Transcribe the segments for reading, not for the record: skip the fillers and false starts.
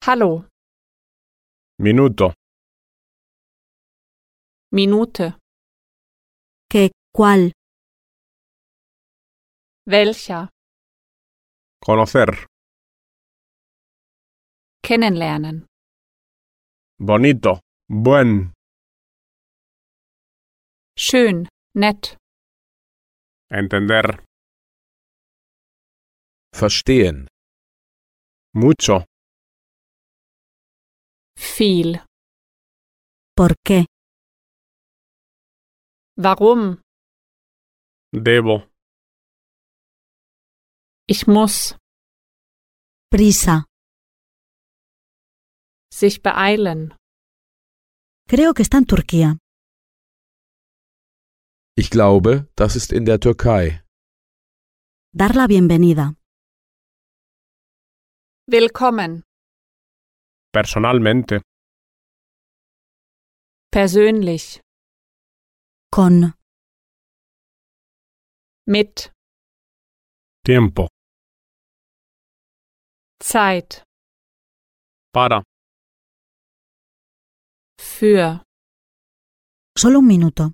Hallo, Minuto. Minute, ¿Qué? ¿Cuál? welcher, Conocer. kennenlernen, Bonito. Buen. schön, nett, Entender. Verstehen. Mucho. viel, ¿Por qué? warum, Debo. ich muss, Prisa. sich beeilen, Creo que está en Turquía. Ich glaube, das ist in der Türkei. Dar la bienvenida. willkommen, Personalmente. persönlich, Con. mit, Tiempo. Zeit, Para. für, Solo un minuto.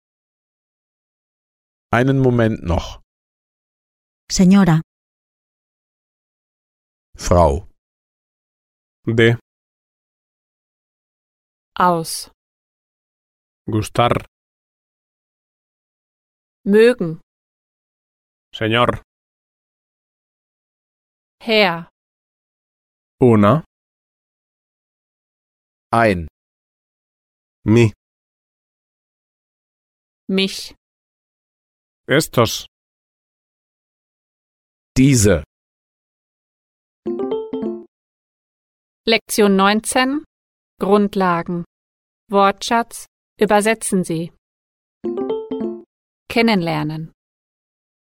Einen Moment noch. Señora. Frau. De. aus, Gustar. mögen, Señor. Herr, Una. Ein. Mi. mich, Estos. Diese. Lektion 19, Grundlagen, Wortschatz, übersetzen Sie. Kennenlernen.